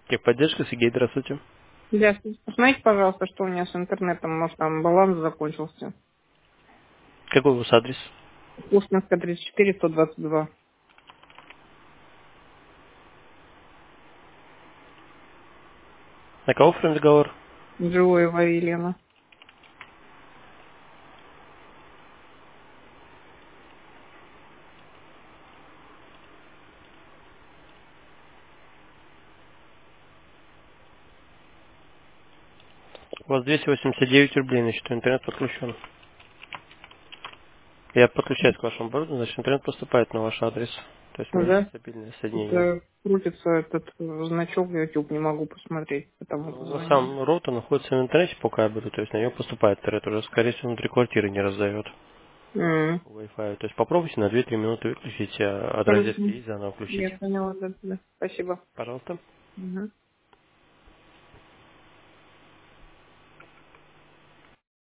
Техподдержка, Сергей, здравствуйте. Здравствуйте. Посмотрите, пожалуйста, что у меня с интернетом. Может, там баланс закончился. Какой у вас адрес? Пушкинская, 34, 122. На кого оформлен договор? Живоева Елена. У вас 289 рублей на счету, интернет подключен. Я подключаюсь к вашему оборудованию, значит интернет поступает на ваш адрес. То есть у меня есть Да? стабильное соединение. Это крутится этот значок, YouTube не могу посмотреть, потому что Ну, звоню. сам роутер находится в интернете по кабелю, то есть на него поступает интернет, уже скорее всего внутри квартиры не раздает М. по Wi-Fi. То есть попробуйте на 2-3 минуты выключить от Хорошо. розетки и заново включить. Я поняла, да, да. Спасибо. Пожалуйста. Мгм.